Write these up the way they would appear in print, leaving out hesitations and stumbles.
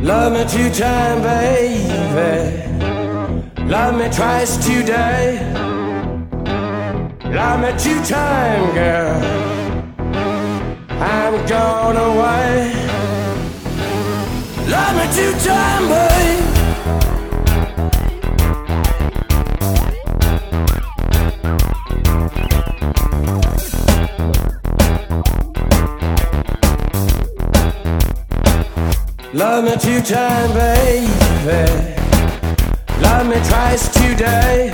Love me two times, baby. Love me twice today. Love me two times, girl. I'm gone away. Love me two times, baby. Love me two times, baby. Love me twice today.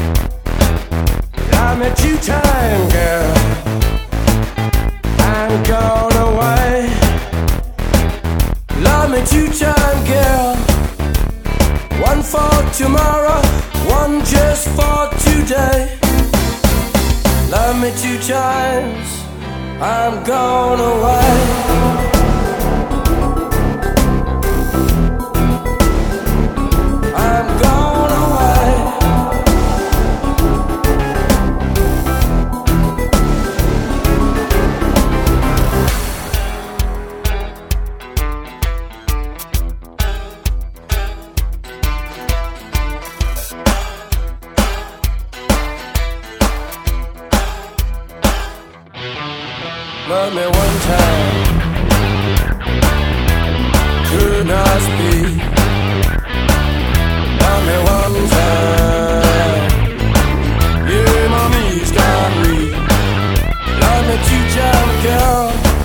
Love me two times, girl. I'm gone away. Love me two times, girl. One for tomorrow, one just for today. Love me two times, I'm gone away. Love me one time, could not speak. Love me one time, yeah, mommy's got me. Love me two times, girl.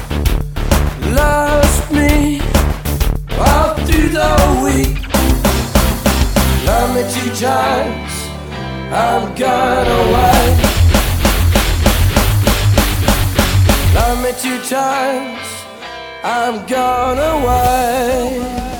Loves me all through the week. Love me two times, I'm gone away. Love me two times, I'm gone away.